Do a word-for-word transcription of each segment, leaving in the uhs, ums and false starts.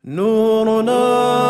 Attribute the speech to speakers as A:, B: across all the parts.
A: نورنا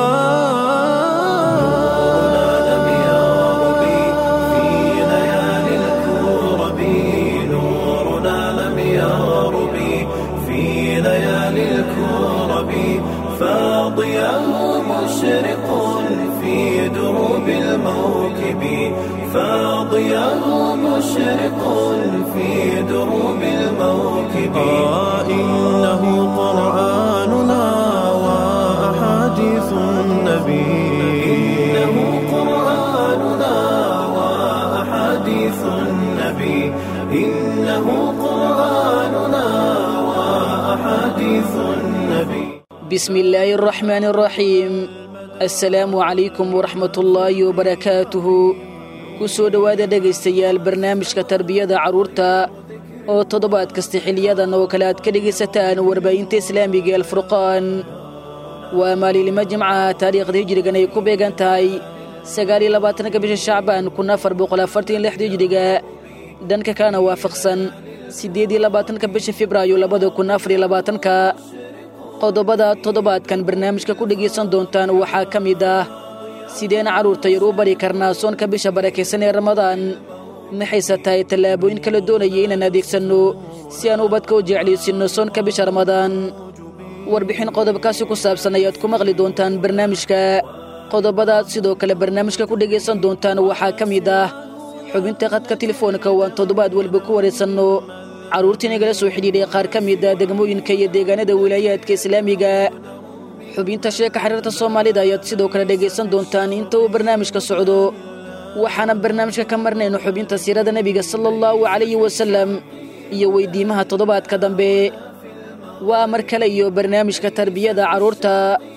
A: لم يغرب في ليالي الكرب نورنا لم يغرب في ليالي الكرب فاضياه مشرق في دروب الموكب فاضياه مشرق في دروب الموكب آه إنه قرآننا وأحاديث النبي إنه قرآننا وأحاديث النبي إنه قرآننا وأحاديث النبي
B: بسم الله الرحمن الرحيم السلام عليكم ورحمة الله وبركاته kusoo dhawaada dhegaystayaal barnaamijka tarbiyada carruurta oo toddobaad kasta xiliyadan oo kale aad ka dhegaysataan warbaahinta islaamiga ee alfurqaan waa maalinimo jimcaha taariikhda hijrigan ay ku beegan tahay sagaal iyo labaatanka bisha shacbaan kun afar boqol afartan iyo lix hijriga dhanka kana waafaqsan siddeed iyo labaatanka bisha febraayo labada kun afar iyo labaatanka qodobada toddobaadkan barnaamijka ku dhegaysan doontaan waxaa ka mid ah sideen carruurta yar u bari karnaa soonka bisha barakaysan ee ramadaan maxayse tahay tallaabooyin kala doonaya inaan adeegsanno si aan ubadka u jeclaysinno soonka bisha ramadaan warbixin qodobkaasi ku saabsan ayaad ku maqli doontaan barnaamijka qodobadaad sidoo kale barnaamijka ku dhegaysan doontaan waxaa ka mid ah xubinta khadka telefoonka waan toddobaad walba ku waraysanno carruurtii nagala soo xidhiidhay qaar ka mid ah degmooyinka iyo deegaanada wilaayaadka islaamiga xubinta sheeka xiriirta soomaalida ayaad sidoo kale dhegaysan doontaan inta uu barnaamijka socdo waxaana barnaamijka ka marnayno xubinta siirada nebiga sala allahu calayhi wasalam iyo weydiimaha toddobaadka dambe waa mar kale iyo barnaamijka tarbiyada carruurta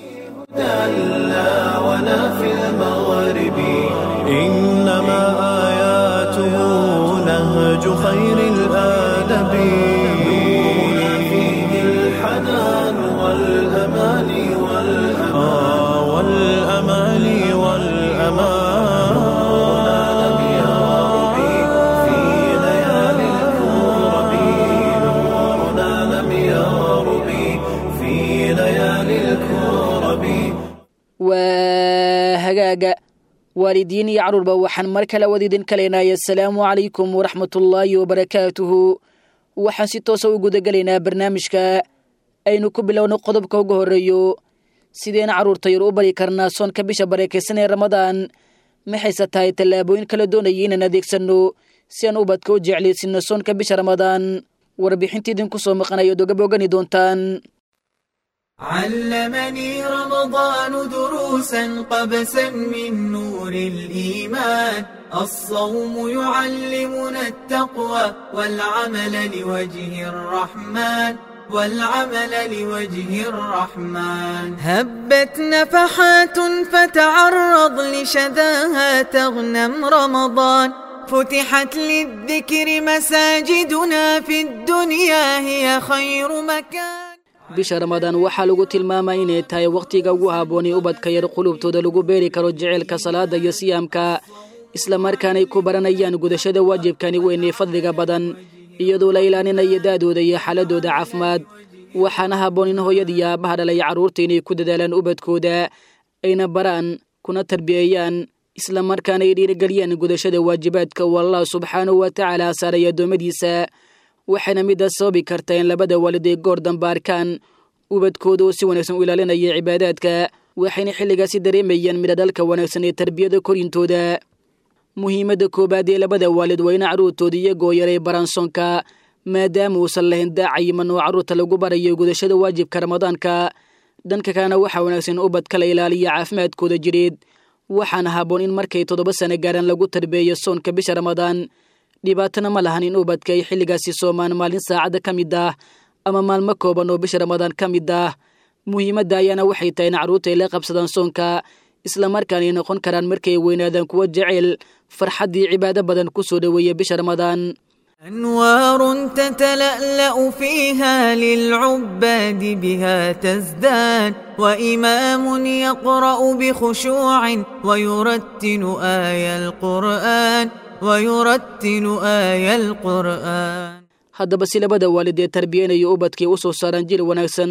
A: إنما آياته نهج خير الآدب نورنا فيه الحنان والأمان والأمان والأمان لم يغرب في ليالي الكرب نورنا لم يغرب في ليالي الكرب
B: وهجاجة والدين يا عربة وحن مركل وديدن كلنا السلام عليكم ورحمة الله وبركاته وحن ستوسو جود جلنا برنامجك aynu ku bilowno qodobka ugu horeeyo sideen carruurta yar u bari karnaa soonka bisha barakaysan ee ramadaan maxayse tahay tallaabooyin kala doonaya inaan adeegsanno si aan ubadka u jeclaysinno soonka bisha ramadaan warbixintii idinku soo maqanayo dogabogani doontaan
C: علمني رمضان دروسا قبسا من نور الإيمان الصوم يعلمنا التقوى والعمل لوجه الرحمن والعمل لوجه الرحمن هبت نفحات فتعرض لشذاها تغنم رمضان فتحت للذكر مساجدنا في الدنيا هي خير مكان
B: bisha ramadaan waxaa lagu tilmaamay inay tahay wakhtiga ugu habboon ee ubadka yar qulubtooda lagu beeri karo jaceylka salaada iyo siyaamka isla markaanay ku baranayaan gudashada waajibkani weyn ee fadliga badan iyadoo la ilaalinayo da'dooda iyo xaaladooda caafimaad waxaana habboon in hooyada iyo aabbaha dhalay carruurta inay ku dadaalaan ubadkooda ayna baraan kuna tarbiyeeyaan isla markaana ay dhiirigeliyaan gudashada waajibaadka uu allah subxaanahu wa tacaala saaray addoommadiisa waxayna middaas sababi kartaa in labada waalid ay goor dambe arkaan ubadkooda oo si wanaagsan u ilaalinaya cibaadaadka waxayna xilligaasi dareemayaan midhadhalka wanaagsan ee tarbiyada korintooda muhiimadda koobaad ee labada waalid waa in carruurtooda iyagoo yaray baraan soonka maadaama uusan lahayn daacayiman oo carruurta lagu barayo gudashada waajibka ramadaanka dhanka kalena waxaa wanaagsan ubadka la ilaaliya caafimaadkooda jireed waxaana habboon in markay toddoba sano gaaraan lagu tarbeeyo soonka bisha ramadaan dhibaatana ma lahan in ubadka ay xilligaasi soomaan maalin saacadda ka mid ah ama maalmo kooban oo bisha ramadaan ka mid ah muhiimadda ayaana waxay tahay in carruurta ay la qabsadaan soonka isla markaana ay noqon karaan markay weynaadaan kuwa jecel farxaddii cibaado badan ku soo dhoweeya bisha ramadaan
C: أنوار تتلألأ فيها للعباد بها تزداد وإمام يقرأ بخشوع ويرتل آي القرآن ويرتل آي القرآن
B: haddaba si labada waalid ee tarbiyanayo ubadkii u soo saaraan jir wanaagsan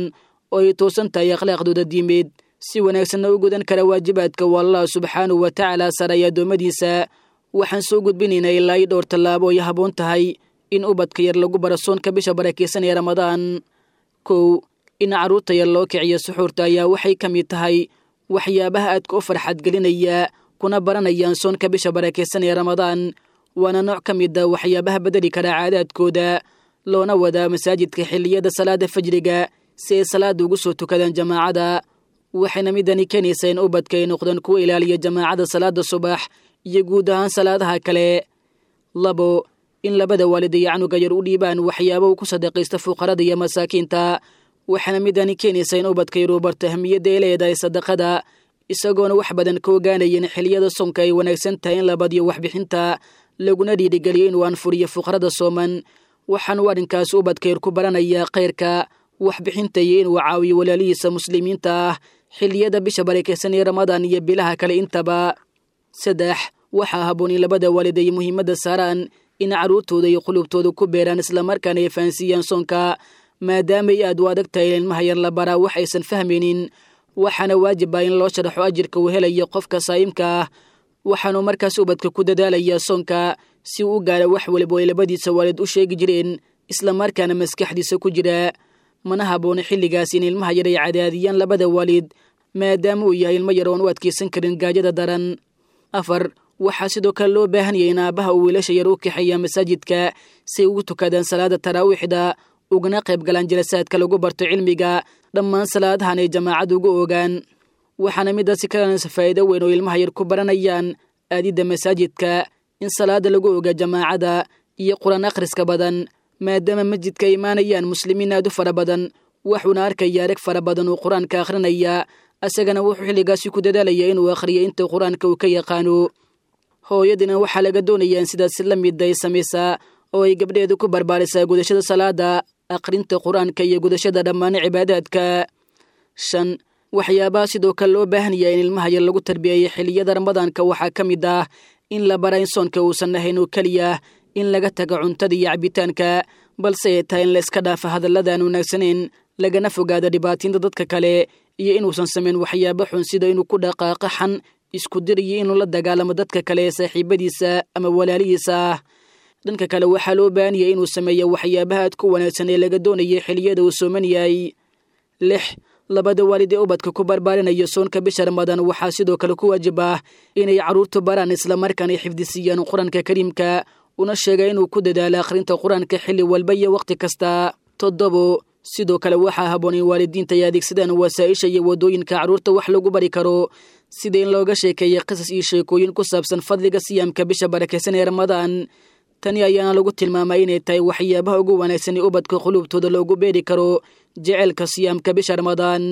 B: oo ay toosan tahay akhlaaqdooda diimeed si wanaagsanna u gudan kara waajibaadka wallah subxaanahu wa tacaala saraya addoommadiisa waxaan soo gudbinaynaa ilaa i dhowr tallaabo ay habboon tahay in ubadka yar lagu baro soonka bisha barakaysan ee ramadaan. kow, in carruurta yar loo kiciyo suxuurta ayaa waxay ka mid tahay waxyaabaha aadka u farxad gelinaya kuna baranayaan soonka bisha barakaysan ee ramadaan, waana nooc ka mid a waxyaabaha bedeli kara caadaadkooda loona wadaa masaajidka xilliyada salaada fajriga si ay salaada ugu soo tukadaan jamaacada. waxayna midani keenaysaa in ubadka ay noqdaan kuwa ilaaliya jamaacada salaada subax iyo guud ahaan salaadaha kale. labo, in labada waalid ay canuga yar u dhiibaan waxyaaba uu ku sadaqaysta fuqarada iyo masaakiinta. waxaana midani keenaysaa in ubadka yar uu barto ahmiyadda ay leedahay sadaqada isagoona wax badan ka ogaanayan xilliyada soonka ay wanaagsan tahay in la badiyo waxbixinta laguna dhiirigeliyo inuu anfuriyo fuqarada sooman. waxaanu arrinkaas ubadka yar ku baranayaa khayrka waxbixinta iyo inuu caawiyo walaalihiisa muslimiinta ah xilliyada bisha barakaysan ee ramadaan iyo bilaha kale intaba. saddex, waxaa habboon in labada waalid ay muhiimadda saaraan in carruurtooda iyo qulubtooda ku beeraan islamarkaana ay fahansiiyaan soonka maadaama ay aad u adag tahay in ilmaha yar la baraa wax aysan fahmaynin. waxaana waajib ah in loo sharaxo ajirka uu helayo qofka saa'imka ah. waxaanu markaas ubadka ku dadaalayaa soonka si uu u gaara wax waliba ay labadiisa waalid u sheegi jireen islamarkaana maskaxdiisa ku jira. mana habboona xilligaas in ilmaha yar ay cadaadiyaan labada waalid maadaama uu yahay ilmo yar oon u adkaysan karin gaajada daran. afar, waxaa sidoo kale loo baahan yahay in aabbaha uu wiilasha yar u kaxeeya masaajidka si ay ugu tukadaan salaada taraawiixda ugana qayb galaan jalasaadka lagu barto cilmiga dhammaan salaadahan ay jamaacadu ugu ogaan. waxaana midaasi kalanaysa faa'iido weyn oo ilmaha yar ku baranayaan aadidda masaajidka in salaada lagu oga jamaacada iyo qur-aan akhriska badan maadaama masjidka ay imaanayaan muslimiin aad u fara badan. wuxuuna arkaya arag fara badan uu qur-aanka akhrinaya asagana wuxuu xilligaasi ku dadaalaya inuu akhriyo inta qur-aanka uu ka yaqaano. hooyadina waxaa laga doonayaa in sidaas la mid ay samaysaa oo ay gabdheedu ku barbaarisaa gudashada salaada akhrinta qur-aanka iyo gudashada dhammaan cibaadaadka. shan, waxyaabaha sidoo kale loo baahan yahay in ilmaha yar lagu tarbiyeeyo xilliyada ramadaanka waxaa ka mid ah in la bara in soonka uusan ahayn oo keliya in laga tago cuntada iyo cabitaanka balse ay tahay in la iska dhaafa hadalladaan wanaagsaneyn lagana fogaado dhibaatiinta dadka kale iyo inuusan samayn waxyaaba xun sida inuu ku dhaqaaqo xan isku dir iyo inuu la dagaalamo dadka kale ee saaxiibadiisa ama walaalihiisa ah. dhanka kale waxaa loo baahan yahay inuu sameeyo waxyaabaha aad ku wanaagsan ee laga doonayay xilliyada uu sooman yahay. lix, labada waalid ee ubadka ku barbaarinaya soonka bisha ramadaan waxaa sidoo kale ku waajib ah inay carruurtu baraan islamarkaana ay xifdisiiyaan qur-aanka kariimka una sheega inuu ku dadaalo akhrinta qur-aanka xilli walba iyo wakhti kasta. toddobo, sidoo kale waxaa habboon in waalidiinta ay adeegsadaan wasaa'isha iyo waddooyinka carruurta wax lagu bari karo sida in looga sheekeeya qisas iyo sheekooyin ku saabsan fadliga siyaamka bisha barakaysan ee ramadaan. tani ayaana lagu tilmaamay inay tahay waxyaabaha ugu wanaagsan ee ubadka qulubtooda loogu beeri karo jecelka siyaamka bisha ramadaan.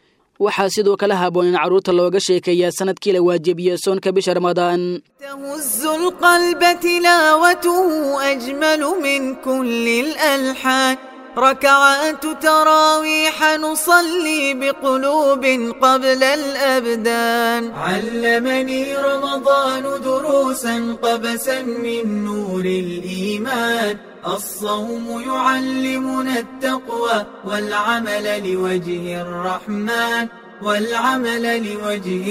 B: waxaa sidoo kale habboon in carruurta looga sheekeeyaa sanadkii la waajibiye soonka bisha ramadaan.
C: تهز القلب تلاوته أجمل من كل الألحان ركعات تراويح نصلي بقلوب قبل الأبدان علمني رمضان دروسا قبسا من نور الإيمان الصوم يعلمنا التقوى والعمل لوجه الرحمن والعمل لوجه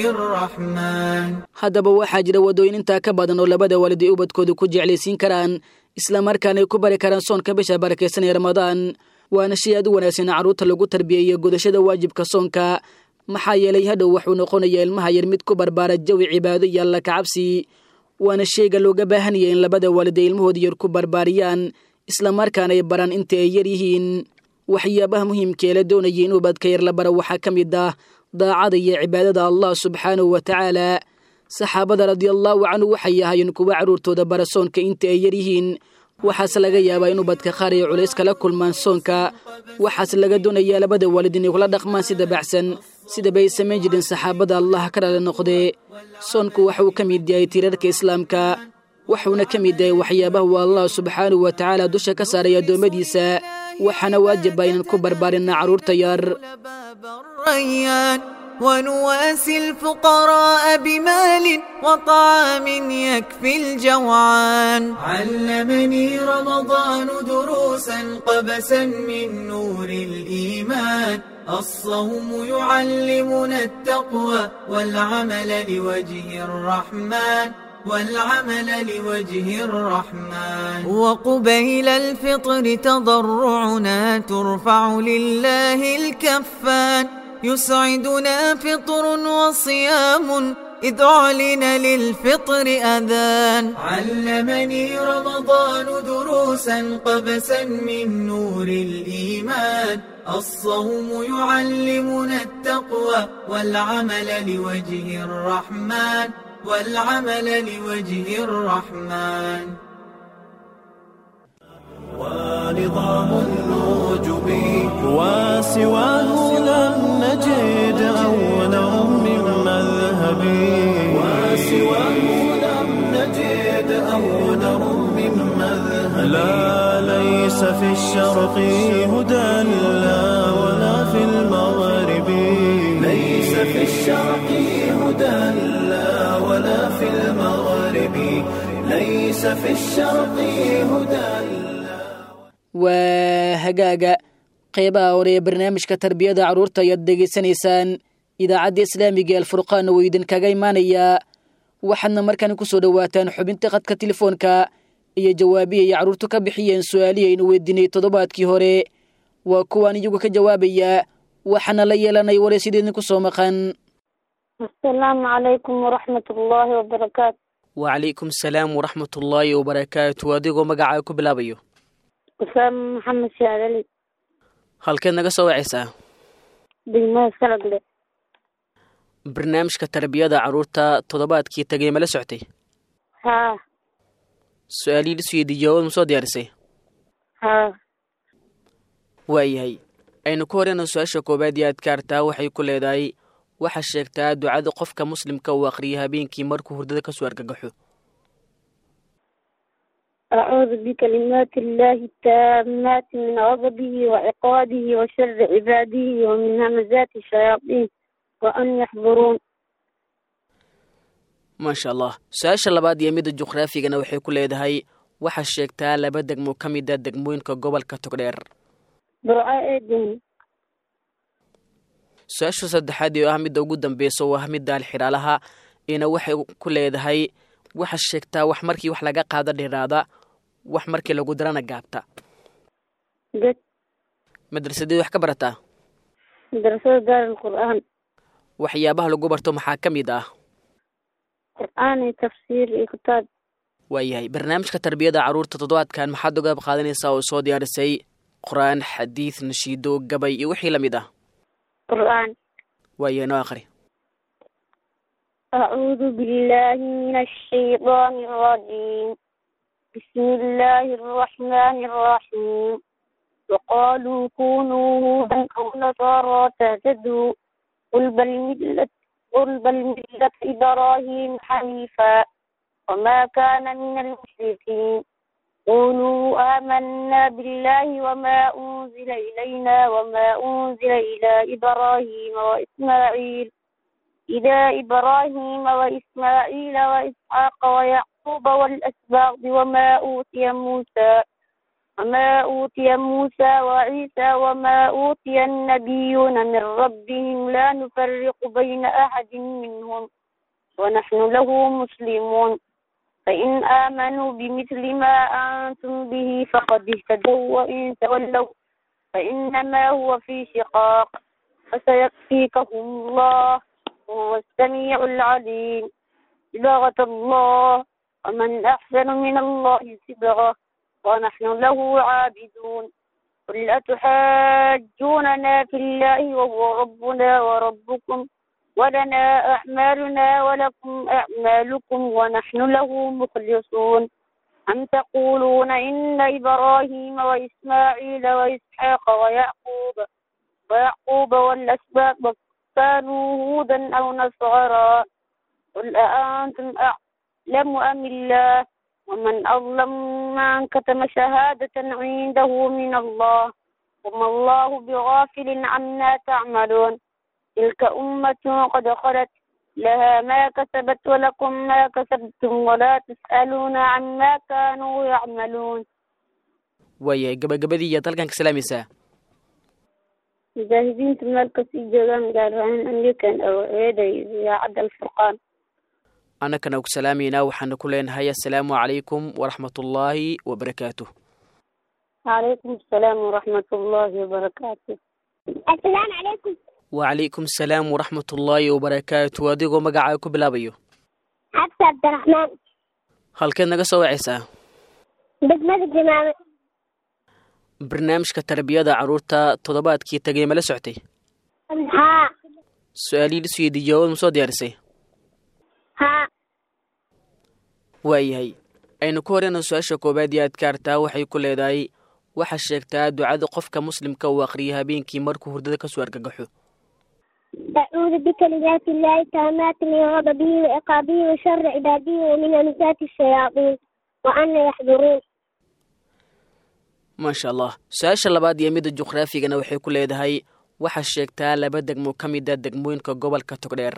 C: الرحمن.
B: haddaba waxaa jira waddooyin intaa ka badan oo labada waalid ay ubadkooda ku jeclaysiin karaan islamarkaana ay ku bari karaan soonka bisha barakaysan ee ramadaan. waana shay aad u wanaagsan carruurta lagu tarbiyeeyo gudashada waajibka soonka maxaa yeelay hadhow wuxuu noqonayaa ilmaha yar mid ku barbaara jawi cibaado iyo alla kacabsi. waana shayga looga baahan yahay in labada waalid ay ilmahooda yar ku barbaariyaan islamarkaana ay baraan inta ay yar yihiin. waxyaabaha muhiimka ee la doonayay in ubadka yar la bara waxaa ka mid ah daacada iyo cibaadada allah subxaanahu wa tacaala. saxaabada radiallahu canhu waxay ahaayeen kuwa carruurtooda bara soonka inta ay yar yihiin waxaase laga yaabaa in ubadka qaar ay culays kala kulmaan soonka. waxaase laga doonayaa labada waalid inay kula dhaqmaan si dabacsan sidaba ay samayn jireen saxaabada allah ka rale noqdee. soonku waxa uu ka mid yahay tiirarka islaamka wuxuuna ka mid yahay waxyaabaha uu allah subxaanahu wa tacaala dusha ka saaray addoommadiisa waxaana waajiba inaan ku barbaarinna carruurta yar.
C: ونواسي الفقراء بمال وطعام يكفي الجوعان علمني رمضان دروسا قبسا من نور الإيمان الصوم يعلمنا التقوى والعمل لوجه الرحمن والعمل لوجه الرحمن وقبيل الفطر تضرعنا ترفع لله الكفان يسعدنا فطر وصيام إذ أعلن للفطر أذان علمني رمضان دروسا قبسا من نور الإيمان الصوم يعلمنا التقوى والعمل لوجه الرحمن والعمل لوجه الرحمن
A: ونظام النجوم وسواه لم نجد أولا من مذهب وسواه لم نجد أولا من مذهب لا ليس في الشرق هدى لا ولا في المغرب ليس في الشرق هدى لا ولا في المغرب ليس في الشرق هدى
B: waa hagaaga qeybaha hore ee barnaamijka tarbiyada carruurta ayaad degeysanaysaan idaacadda islaamiga ee alfurqaan oo idinkaga imaanayaa waxaadna markaan ku soo dhowaataan xubinta khadka telefoonka iyo jawaabihii ay carruurtu ka bixiyeen su-aalihii aynu weydiinay toddobaadkii hore waa kuwaan iyagu ka jawaabaya waxaana la yeelanay wareysyada idinku soo maqan
D: asalaamu calaykum waraxmatullaahi wabarakaatu
B: wacalaykum asalaam waraxmatullaahi wabarakaatu adigoo magacaa ku bilaabayo
D: usaama maxamed shaadali
B: halkeed naga soo wacaysaa
D: degmada salagle
B: barnaamijka tarbiyada carruurta toddobaadkii tagay ma la soctay
D: haa
B: su-aalihii lisweydiiyey jawaabad ma soo diyaarisay
D: haa
B: waayahay aynu ku horeyno su-aasha koobaad iyo adkaartaa waxay ku leedahay waxaa sheegtaa ducada qofka muslimka uu aqriyay habeenkii markuu hurdada ka soo argagaxo
D: أعوذ بكلمات الله التامات من غضبه وعقابه وشر عباده ومن همزات الشياطين وأن يحضرون
B: ما شاء الله su-aasha labaad iyo midda juqraafigana waxay ku leedahay waxaa sheegtaa laba degmo ka mid a degmooyinka gobolka togdheer
D: burco eedin
B: su-aasha saddexaad oo ah midda ugu dambeysa oo ah midda alxiraalaha ina waxay ku leedahay waxaa sheegtaa wax markii wax laga qaado dhiraada wax markii lagu darana gaabta
D: dad
B: madrasadii wax ka barataa
D: madrasada daarulqur'aan
B: waxyaabaha lagu barto maxaa ka mid ah
D: qur'aan iyo tafsiir iyo kitaab
B: waayahay barnaamijka tarbiyada carruurta toddobaadkan maxaad uga qaadanaysaa oo soo diyaarisay qur'aan xadiid nashiido gabay iyo wixii la mid ah
D: qur'aan
B: waayahay noo akhri
D: أعوذ بالله من الشيطان الرجيم بسم الله الرحمن الرحيم وقالوا كونوا هودا أو نصارى تهتدوا قل بل ملة قل بل ملة إبراهيم حنيفا وما كان من المشركين قولوا آمنا بالله وما أنزل إلينا وما أنزل إلى إبراهيم وإسماعيل إلى إبراهيم وإسماعيل وإسحاق ويعقوب والأسباط وما أوتي موسى وما أوتي موسى وعيسى وما أوتي النبيون من ربهم لا نفرق بين أحد منهم ونحن له مسلمون فإن آمنوا بمثل ما أنتم به فقد اهتدوا وإن تولوا فإنما هو في شقاق فسيكفيكهم الله هو السميع العليم صبغة الله ومن أحسن من الله صبغة ونحن له عابدون قل أتحاجوننا في الله وهو ربنا وربكم ولنا أعمالنا ولكم أعمالكم ونحن له مخلصون أم تقولون إن إبراهيم وإسماعيل وإسحاق ويعقوب ويعقوب والأسباط كانوا هودا أو نصارى قل أأنتم أعلم أم الله ومن أظلم من كتم شهادة عنده من الله وما الله بغافل عما تعملون تلك أمة قد خلت لها ما كسبت ولكم ما كسبتم ولا تسألون عما كانوا يعملون
B: ويا gabagabadii dalkan ka salaamaysaa
D: mujaahidiinta meel kasii joogaan gaar ahaan andikan oo eeday idaacadda alfurqaan.
B: annakana ku salaamaynaa waxaana ku leenahay assalaamu calaykum waraxmatullaahi wabarakaatuh.
D: calaykum asalaam waraxmatullaahi wabarakaatuh.
E: assalaamu calaykum.
B: wacalaykum asalaam waraxmatullaahi wabarakaatuh. adigoo magacaa ku bilaabayo?
E: xabsa cabdiraxmaan.
B: halkeed naga soo wacaysaa?
E: degmada Jamaame.
B: barnaamijka tarbiyada carruurta toddobaadkii tagay ma la soctay?
E: haa.
B: su-aalihii la suydiiyey jawaab ma soo diyaarisay?
E: haa.
B: waayahay aynu ku horeyno su-aasha koowaad iyo adkaartaa waxay ku leedahay waxaa sheegtaa ducada qofka muslimka uu aqriya habeenkii markuu hurdada kasoo argagaxo.
E: أعوذ بكلمات الله التامات من غضبه وعقابه وشر عباده ومن همزات الشياطين وأن يحضرون.
B: maasha allah. su-aasha labaad iyo midda juqraafigana waxay ku leedahay waxaa sheegtaa laba degmo ka mid a degmooyinka gobolka togdheer.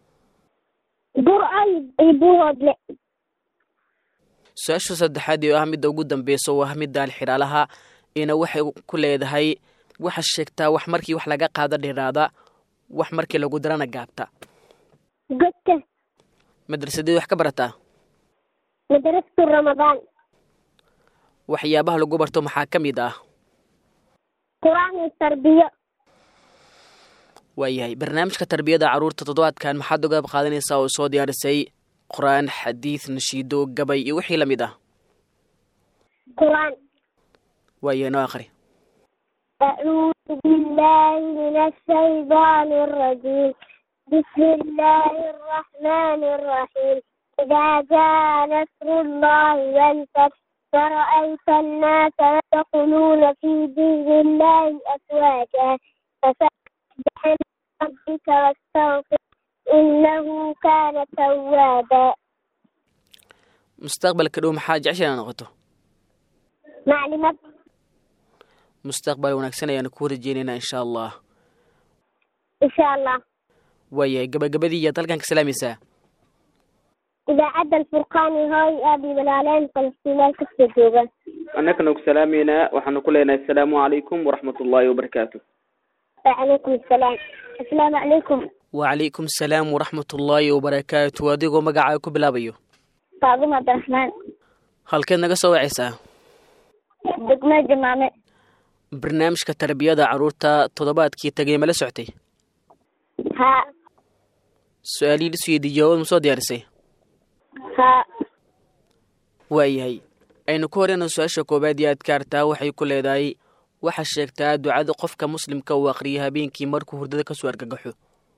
E: برعي يبوهدل.
B: su-aasha saddexaad oo ah midda ugu dambeyso waa midda alxiraalaha ina waxay ku leedahay waxaa sheegtaa wax markii wax laga qaado dhiraada wax markii lagu darana gaabta.
E: قلت
B: madrasadii wax ka barataa?
E: مدرسة رمضان.
B: waxyaabaha lagu barto maxaa ka mid ah?
E: قرآن التربية.
B: waayahay barnaamijka tarbiyada carruurta toddobaadkan maxaad uga qaadanaysaa oo soo diyaarisay qur-aan, xadiid, nashiido, gabay iyo wixii la mid ah?
E: قرآن.
B: waayahay noo aqri.
E: أعوذ بالله من الشيطان الرجيم. بسم الله الرحمن الرحيم. إذا جاء نصر الله والفتح ورأيت الناس يدخلون في دين الله أفواجا فسبح بحمد ربك واستغفر إنه كان توابا.
B: mustaqbalka dhow maxaa jecesha inaad noqoto?
E: معلمة.
B: mustaqbal wanaagsan ayaanu ku rajeynaynaa insha allah.
E: إن شاء الله.
B: waayahay gabagabadii iyaad halkan ka salaamaysaa?
E: إذا عدى الفرقان هاي أبي بلالين فلسطين كسجوبا.
B: annakana ku salaamaynaa waxaanu ku leenahay assalaamu calaykum waraxmatullaahi wabarakaatuh.
E: وعليكم السلام. السلام عليكم.
B: wacalaykum asalaam waraxmatullaahi wabarakaatuh. adigoo magacaa ku bilaabayo?
E: فاطمة عبد الرحمن.
B: halkeed naga soo wacaysaa?
E: دقمة جمامة.
B: barnaamijka tarbiyada carruurta toddobaadkii tagay ma la soctay?
E: ها.
B: su-aalihii la suydiiyey jawaab ma soo diyaarisay?
E: ها.
B: waayahay aynu ku horeyno su-aasha koowaad iyo adkaartaa waxay ku leedahay waxaa sheegtaa ducada qofka muslimka uu aqriya habeenkii markuu hurdada kasoo argagaxo.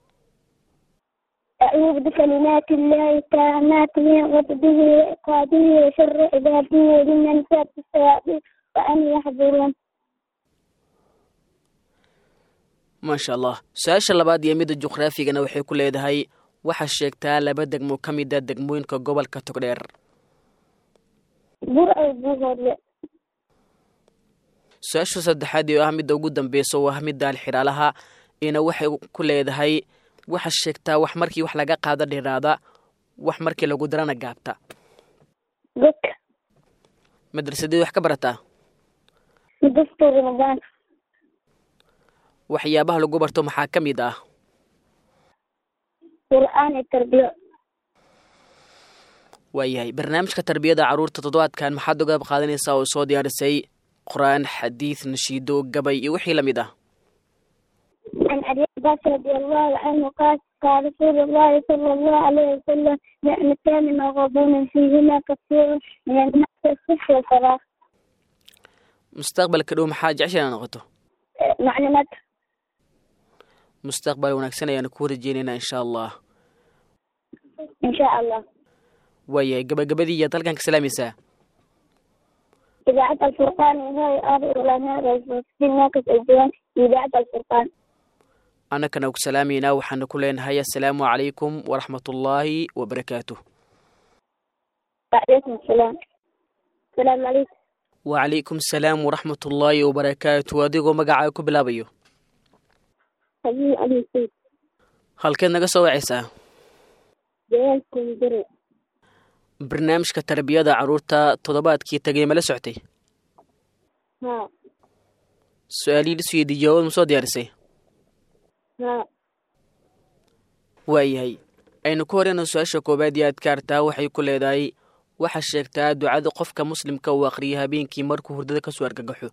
E: أعوذ بكلمات الله التامات من غضبه وعقابه وشر عباده ومن همزات الشياطين وأن يحضرون.
B: maasha allah. su-aasha labaad iyo midda juqraafigana waxay ku leedahay waxaa sheegtaa laba degmo ka mid a degmooyinka gobolka togdheer.
E: برعي يبوهدل.
B: su-aasha saddexaad oo ah midda ugu dambeyso waa midda alxiraalaha ina waxay ku leedahay waxaa sheegtaa wax markii wax laga qaado dhiraada wax markii lagu darana gaabta.
E: قلت
B: madrasadii wax ka barataa?
E: مدرسة رمضان.
B: waxyaabaha lagu barto maxaa ka mid ah?
E: قرآن التربية.
B: waayahay barnaamijka tarbiyada carruurta toddobaadkan maxaad uga qaadanaysaa oo soo diyaarisay qur-aan, xadiid, nashiido, gabay iyo wixii la mid ah?
E: عن أبي عباس رضي الله عنه قال قال رسول الله صلى الله عليه وسلم نعمتان مغبون فيهما كثير من الناس الصحة والفراغ.
B: mustaqbalka dhow maxaa jecesha inaad noqoto?
E: معلومات.
B: mustaqbal wanaagsan ayaanu ku rajeynaynaa insha allah.
E: إن شاء الله.
B: waayahay gabagabadii iyaad halkan ka salaamaysaa?
E: إذاعة الفرقان هاي أبي العلماء فلسطين ناقص الجوان إذاعة الفرقان.
B: annakana ku salaamaynaa waxaanu ku leenahay assalaamu calaykum waraxmatullaahi wabarakaatuh.
E: وعليكم السلام. السلام عليكم.
B: wacalaykum asalaam waraxmatullaahi wabarakaatuh. adigoo magacaa ku bilaabayo?
E: حبيبي أبي سيد.
B: halkeed naga soo wacaysaa?
E: جوالكم دري.
B: barnaamijka tarbiyada carruurta toddobaadkii tagay ma la soctay?
E: ها.
B: su-aalihii la suydiiyey jawaab ma soo diyaarisay?
E: ها
B: waayahay aynu ku horeyno su-aasha koowaad iyo adkaartaa waxay ku leedahay waxaa sheegtaa ducada qofka muslimka uu aqriyo habeenkii markuu hurdada kasoo argagaxo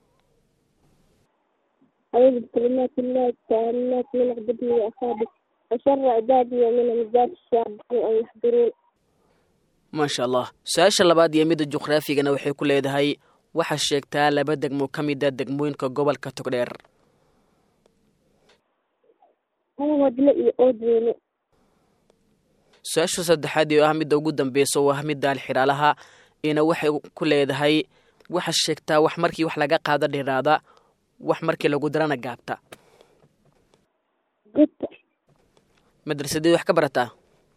E: أعوذ بكلمات الله التامات من عبده وأصحابه وشر عبادي ومن همزات الشياطين أن يحضرون.
B: maasha allah su-aasha labaad iyo midda juqraafigana waxay ku leedahay waxaa sheegtaa laba degmo ka mid a degmooyinka gobolka togdheer
E: ودل iyo oodweyne.
B: su-aasha saddexaad oo ah midda ugu dambeysa oo ah midda alxiraalaha ina waxay ku leedahay waxaa sheegtaa wax markii wax laga qaado dhiraada wax markii lagu darana gaabta
E: Gudta
B: madrasadii wax ka barataa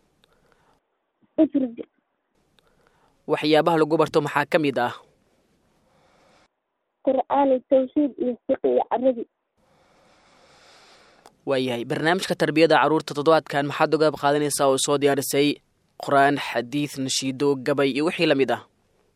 E: ufrd
B: waxyaabaha lagu barto maxaa ka mid ah
E: qur'aan tawxiid iyo fiqh iyo carabi.
B: waayahay barnaamijka tarbiyada caruurta toddobaadkan maxaad uga qaadanaysaa oo soo diyaarisay qur'aan xadiid nashiido gabay iyo wixii lamid ah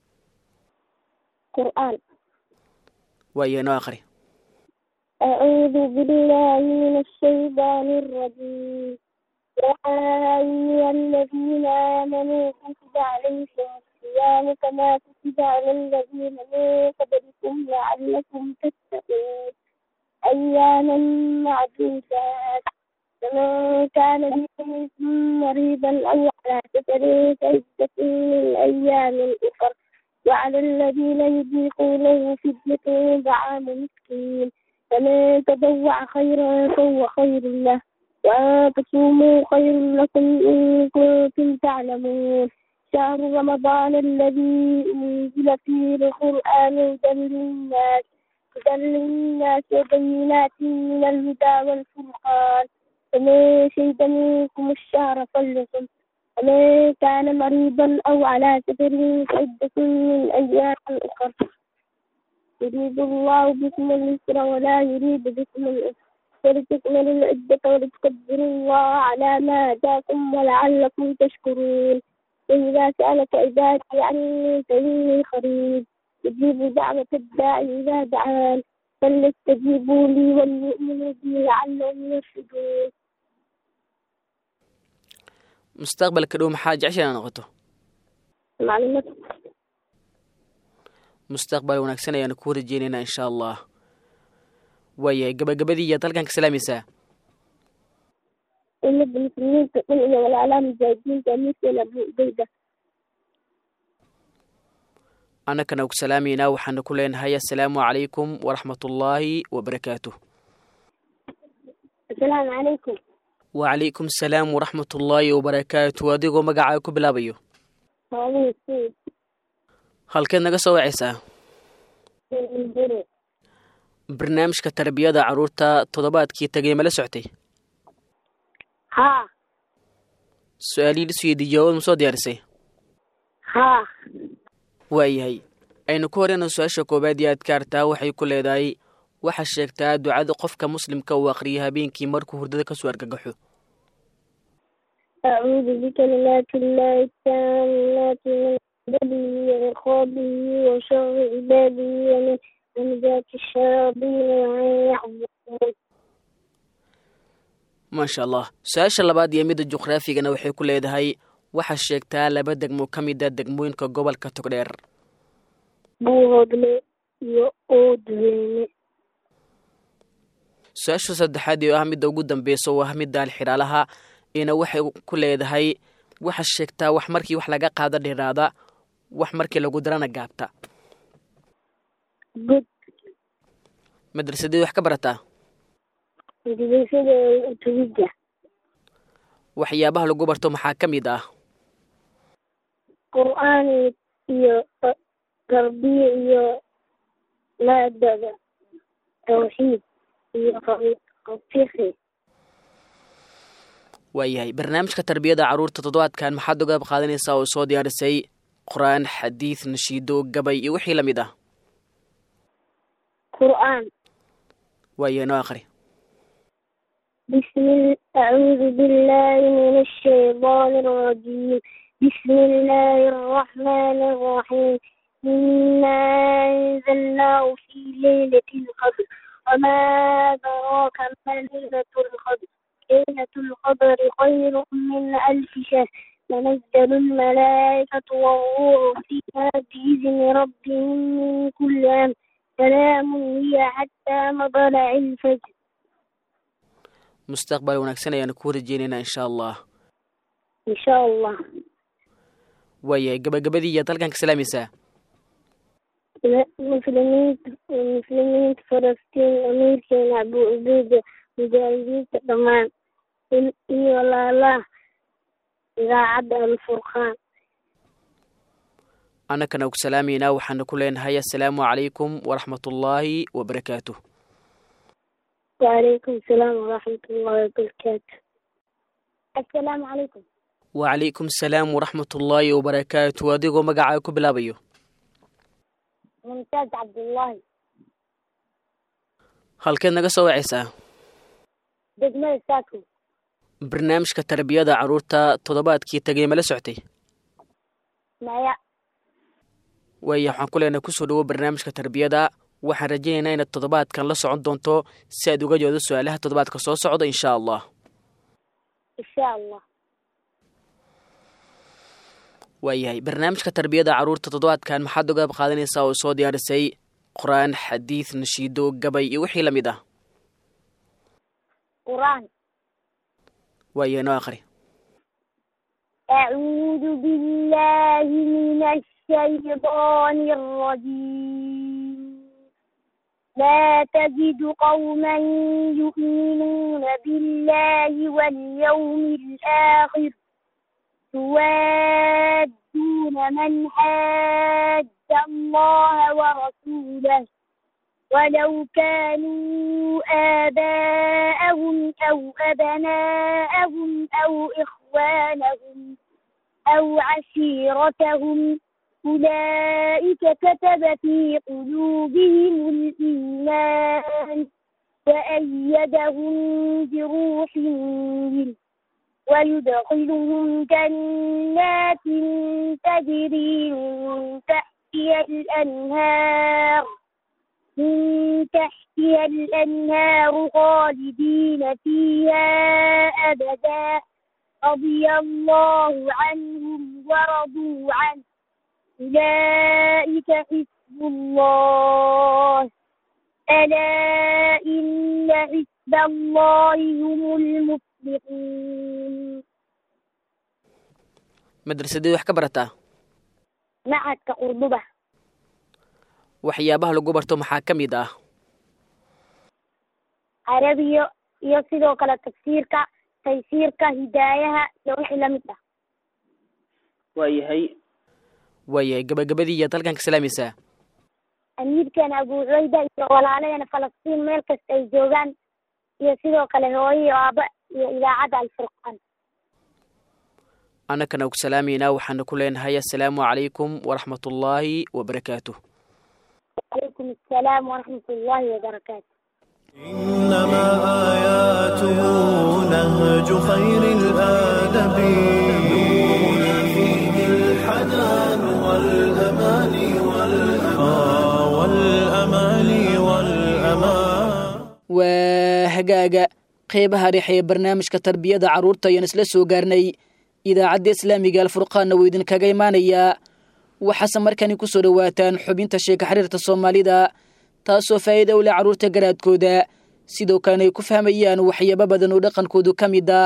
E: qur'aan
B: waayahay noo aqri
E: أعوذ بالله من الشيطان الرجيم يا أيها الذين آمنوا كتب عليكم الصيام كما كتب على الذين من قبلكم لعلكم تتقون أياما معدودات فمن كان منكم مريضا أو على سفر فعدة من أيام أخر وعلى الذين يطيقونه فدية طعام مسكين فمن تطوع خيرا فهو خير له وأن تصوموا خير لكم إن كنتم تعلمون شهر رمضان الذي أنزل فيه القرآن هدى للناس هدى للناس وبينات من الهدى والفرقان فمن شهد منكم الشهر فليصم ومن كان مريضا أو على سفر فعدة من أيام أخر يريد الله بكم اليسر ولا يريد بكم العسر ولتكملوا العدة ولتكبروا الله على ما هداكم ولعلكم تشكرون وإذا سألك عبادي عني فإني قريب أجيب دعوة الداعي إذا دعان فليستجيبوا لي وليؤمنوا بي لعلهم يرشدون.
B: mustaqbalka dhow maxaa jecesha inaad noqoto
E: معلومات
B: mustaqbal wanaagsan ayaanu ku rajeynaynaa insha allah waayahay gabagabadii iyaad halkan ka salaamaysaa
E: إن المسلمين تقول إلى والعلام الزايدين تأميسي لأبو بيدة.
B: annakana ku salaamaynaa waxaana ku leenahay assalaamu calaykum waraxmatullaahi wabarakaatuh
E: السلام عليكم.
B: wacalaykum asalaam waraxmatullaahi wabarakaatuh adigoo magacaaga ku bilaabayo
E: هذه السيد
B: halkeed naga soo wacaysaa
E: من جري.
B: barnaamijka tarbiyada caruurta toddobaadkii tagay ma la soctay
E: ها
B: su-aalihii lisweydi jawaab ma soo diyaarisay
E: ها
B: waayahay aynu ku horeyno su-aasha koowaad iyo adkaartaa waxay ku leedahay waxaa sheegtaa ducada qofka muslimka uu aqriyo habeenkii markuu hurdada kasoo argagaxo
E: أعوذ بكلمات الله التامات من عبده وعقابه وشر عباده ومن همزات الشياطين وأن يحضرون.
B: maasha allah su-aasha labaad iyo midda juqraafigana waxay ku leedahay waxaa sheegtaa laba degmo ka mid a degmooyinka gobolka togdheer
E: buuhoodle iyo oodweyne.
B: su-aasha saddexaad oo ah midda ugu dambeysa oo ah midda alxiraalaha ina waxay ku leedahay waxaa sheegtaa wax markii wax laga qaado dhiraada wax markii lagu darana gaabta
E: Gud
B: madrasadii wax ka barataa
E: madrasada utubidda.
B: waxyaabaha lagu barto maxaa ka mid ah
E: qur'aan iyo tarbiya iyo maadada tawxiid iyo fiqh.
B: waayahay barnaamijka tarbiyada caruurta toddobaadkan maxaad uga qaadanaysaa oo soo diyaarisay qur'aan xadiid nashiido gabay iyo wixii lamid ah
E: qur'aan
B: waayahay noo aqri
E: بسم الله أعوذ بالله من الشيطان الرجيم بسم الله الرحمن الرحيم إنا أنزلناه في ليلة القدر وما أدراك ما ليلة القدر ليلة القدر خير من ألف شهر تنزل الملائكة والروح فيها بإذن ربهم من كل أمر سلام هي حتى مطلع الفجر.
B: mustaqbal wanaagsan ayaan ku rajeynaynaa insha allah.
E: إن شاء الله.
B: waayahay gabagabadii iyaad halkan ka salaamaysaa
E: مسلمين مسلمين فلسطين أمير كان أبو عبيدة مجاهدين تمام إني والله الله إذا عدى الفرقان.
B: annakana ku salaamaynaa waxaana ku leenahay assalaamu calaykum waraxmatullaahi wabarakaatuh.
E: وعليكم السلام ورحمة الله وبركاته. السلام عليكم.
B: wacalaykum asalaam waraxmatullaahi wabarakaatuh. adigoo magacaaga ku bilaabayo
E: ممتاز عبد الله.
B: halkeed naga soo wacaysaa
E: دجمة ساكن.
B: barnaamijka tarbiyada carruurta toddobaadkii tagay ma la soctay
E: مايا.
B: waaya waxaan ku leenahay kusoo dhawo barnaamijka tarbiyada waxaan rajaynaynaa inaad toddobaadkan la socon doonto si aad uga joodo su-aalaha toddobaadka soo socda insha allah.
E: إن شاء الله.
B: waayahay barnaamijka tarbiyada carruurta toddobaadkan maxaad uga qaadanaysaa oo soo diyaarisay qur-aan xadiid nashiido gabay iyo wixii la mid ah
E: قرآن.
B: waayahay noo aqri
E: أعوذ بالله من الشيطان الرجيم. لا تجد قوما يؤمنون بالله واليوم الآخر يوادون من حاد الله ورسوله ولو كانوا آباءهم أو أبناءهم أو إخوانهم أو عشيرتهم أولئك كتب في قلوبهم الإيمان وأيدهم بروح منه ويدخلهم جنات تجري من تحتها الأنهار من تحتها الأنهار خالدين فيها أبدا رضي الله عنهم ورضوا عنه أولئك حزب الله ألا إن حزب الله هم المفلحون.
B: madrasadii wax ka barataa
E: معهد كقرطبة.
B: waxyaabaha lagu barto maxaa ka mid ah
E: عربي iyo sidoo kale tafsiirka taysiirka hidaayaha iyo wixii la mid ah.
B: waayahay waayahay gabagabadii iyaad halkan ka salaamaysaa
E: amiirkeena abu cubeyda iyo walaalaheena falastiin meel kasta ay joogaan iyo sidoo kale hooyo iyo aaba iyo idaacadda alfurqaan.
B: annakana ku salaamaynaa waxaana ku leenahay assalaamu calaykum waraxmatullaahi wabarakaatuh.
E: وعليكم السلام ورحمة الله وبركاته.
A: إنما آياته نهج خير الآدب نورنا فيه الحنان والأمان والأمان والأمان.
B: waa hagaaga qeybaha dhexe ee barnaamijka tarbiyada carruurta ayaan isla soo gaarnay idaacadda islaamiga alfurqaanna wuu idinkaga imaanayaa. waxaase markani ku soo dhowaataan xubinta sheeka xiriirta soomaalida taasoo faa'iida u leh carruurta garaadkooda sidoo kalena ay ku fahmayaan waxyaabo badan oo dhaqankoodu ka mid ah.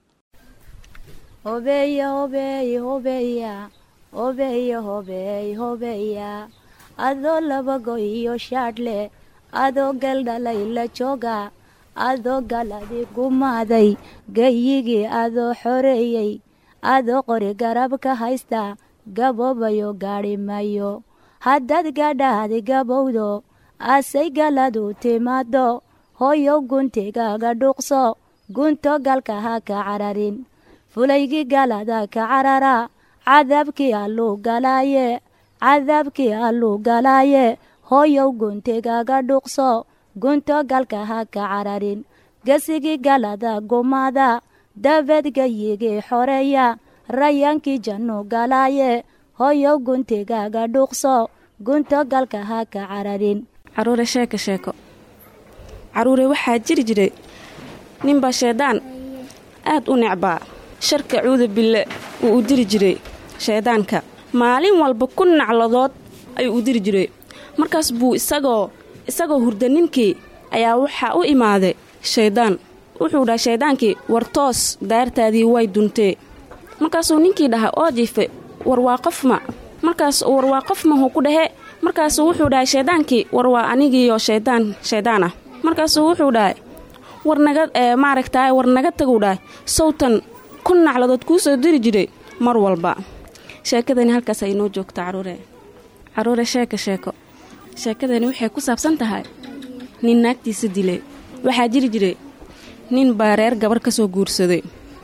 F: hobeya hobeey hobeya hobeya hobeey hobeya adoo labago iyo shaadhle adoo galdhalay la jooga adoo galadi gumaaday gayigii adoo xoreeyey adoo qori garab ka haysta gaboobayo gaadhi mayo haddaad gadhaadi gabowdo asay galadu timaado hooyow guntigaaga dhuuqso gunto galka ha ka cararin fulaygii galada ka carara cadaabkii alluu galaaye cadaabkii alluu galaaye hooyow guntigaaga dhuuqso gunto galka ha ka cararin gesigii galada gumaada dabeed gayigii xoreeya rayaankii jannu galaaye hooyow guntigaaga dhuuqso gunto galka ha ka cararin.
G: caruure sheeko sheeko caruure waxaa jiri jiray ninbaa shaydaan aad u necbaa sharka cuuda bille uu u diri jiray shaydaanka maalin walba ku nacladood ayuu u diri jiray markaas buu isagoo isagoo hurda ninkii ayaa waxaa u imaaday shaydaan wuxuu dhahay shaydaankii war toos daartaadii way duntee markaasuu ninkii dhahay oo jiife war waa qofma markaas war waa qofma huu ku dhahe markaasuu wuxuu dhahay shaydaankii war waa anigiiyo shaydaan shaydaan ah markaasuu wuxuu dhahay war naga maaragtaay war naga taguu dhahay sawtan ku nacladood kuu soo diri jiray mar walba sheekadani halkaas ay noo joogta caruure caruure sheeka sheeko sheekadani waxay ku saabsan tahay nin naagtiisa dilay waxaa jiri jiray nin baa reer gabar ka soo guursaday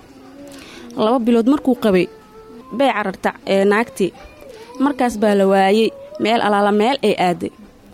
G: laba bilood markuu qabay bay cararta ee naagtii markaas baa la waayey meel alaala meel ay aaday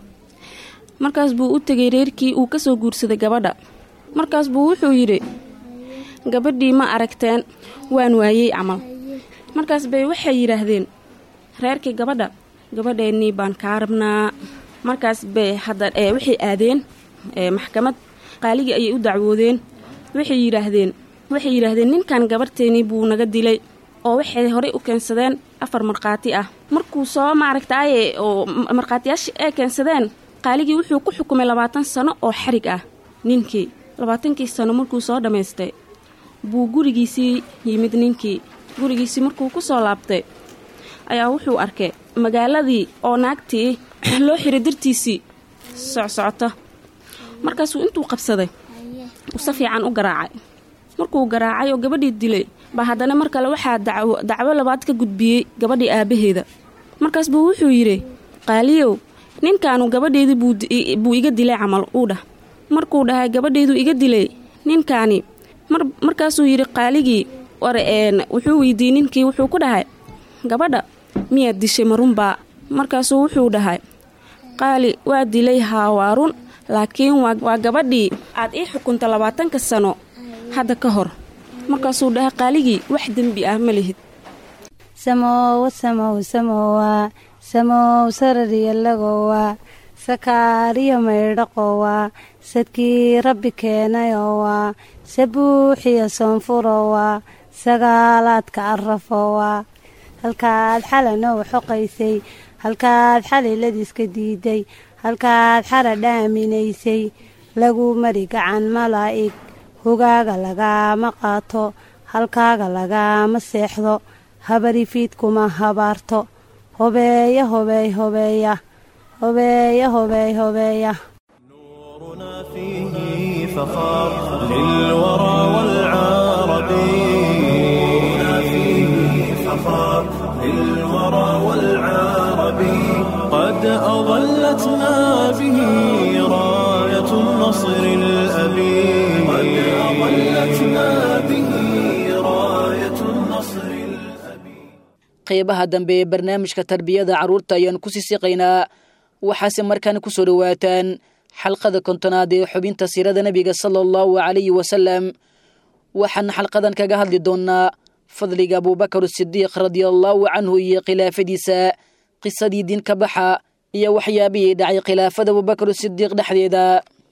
G: markaas buu u tegay reerkii uu ka soo guursaday gabadha markaas buu wuxuu yidhi gabadhii ma aragteen waan waayey camal markaas bay waxay yidhaahdeen reerkii gabadha gabadheennii baan kaa rabnaa markaas bay hadda ee waxay aadeen ee maxkamad qaaligii ayay u dacwoodeen waxay yidhaahdeen waxay yidhaahdeen ninkan gabarteennii buu naga dilay oo waxay horey u keensadeen afar markhaati ah markuu soo maaragtaaye oo markhaatiyaashii ay keensadeen qaaligii wuxuu ku xukumay labaatan sano oo xarig ah ninkii labaatankii sano markuu soo dhammaystay buu gurigiisii yimid ninkii gurigiisii markuu ku soo laabtay ayaa wuxuu arkay magaaladii oo naagtii loo xiray dartiisii socsocota markaasuu intuu qabsaday uu si fiican u garaacay markuu garaacay oo gabadhii dilay baa haddana mar kale waxaa dacwo dacwo labaad ka gudbiyey gabadhii aabbaheeda markaas buu wuxuu yidhi qaaliyow ninkaanu gabadheedii buu iga dilay camal uu dhah markuu dhahay gabadheedu iga dilay ninkaani markaasuu yidhi qaaligii war wuxuu weydiiyey ninkii wuxuu ku dhahay gabadha miyaad dishay marunbaa markaasuu wuxuu dhahay qaali waa dilay haa waa run laakiin waa gabadhii aad ii xukunta labaatanka sano hadda ka hor markaasuu dhahay qaaligii wax dembi ah ma lihid
F: samoowa samow samoowa samow sarariyalagowa sakaariyo maydhaqowa sadkii rabbi keenayowa sabuuxiyo soonfurowa sagaalaadka arafowa halkaad xalanow xoqaysay halkaad xaliladiiska diiday halkaad xara dhaaminaysay lagu mari gacan malaa'ig hogaaga lagaama qaato halkaaga lagaama seexdo habarifiidkuma habaarto hobeeya hobeey hobeeya hobeeya hobeey hobeeya
A: نورنا فيه فخار للورى والعربي نورنا فيه فخار للورى والعربي قد أظلتنا به راية النصر الأبي قد أظلتنا به راية النصر الأبي
B: qeybaha dambe ee barnaamijka tarbiyada carruurta ayaan ku sii siqaynaa waxaase markaan ku soo dhowaataan xalqada kontonaad ee xubinta siirada nebiga sala allahu calayhi wasalam waxaan xalqadan kaga hadli doonnaa fadliga abuubakar sidiiq radiallaahu canhu iyo khilaafadiisa qisadii diinka baxa iyo waxyaabihii dhacay khilaafada abuubakar sidiiq dhexdeeda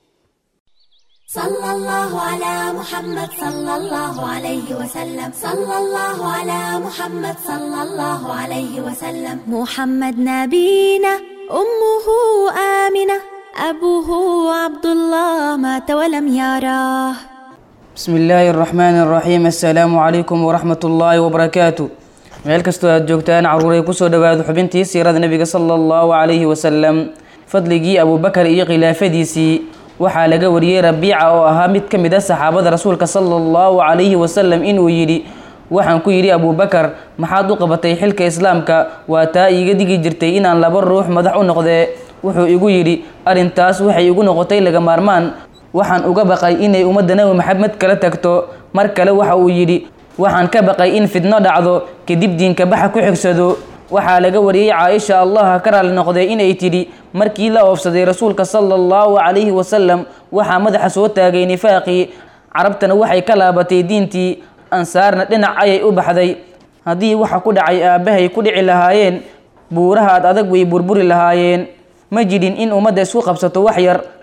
H: صلى الله على محمد صلى الله عليه وسلم صلى الله على محمد صلى الله عليه وسلم محمد نبينا أمه آمنة أبوه عبد الله مات ولم يراه
I: بسم الله الرحمن الرحيم السلام عليكم ورحمة الله وبركاته meel kastoo aad joogtaan caruuray kusoo dhawaado xubintii siirada nabiga sala allahu calayhi wasalam fadligii abuubakar iyo khilaafadiisii waxaa laga wariyey rabiica oo ahaa mid ka mid a saxaabada rasuulka sala allahu calayhi wasalam inuu yidhi waxaan ku yidhi abuubakar maxaad u qabatay xilka islaamka waa taa iiga digi jirtay inaan laba ruux madax u noqdee wuxuu igu yidhi arrintaas waxay igu noqotay laga maarmaan waxaan uga baqay inay ummadda nabi maxamed kala tagto mar kale waxa uu yidhi waxaan ka baqay in fidno dhacdo kadib diinka baxa ku xigsado waxaa laga wariyey caaisha allaha ka raali noqday inay tidhi markii la oofsaday rasuulka sala allahu calayhi wasalam waxaa madaxa soo taagay nifaaqii carabtana waxay ka laabatay diintii ansaarna dhinac ayay u baxday haddii waxa ku dhacay aabbahay ku dhici lahaayeen buuraha ad adag way burburi lahaayeen ma jidhin in ummadda isku qabsato wax yar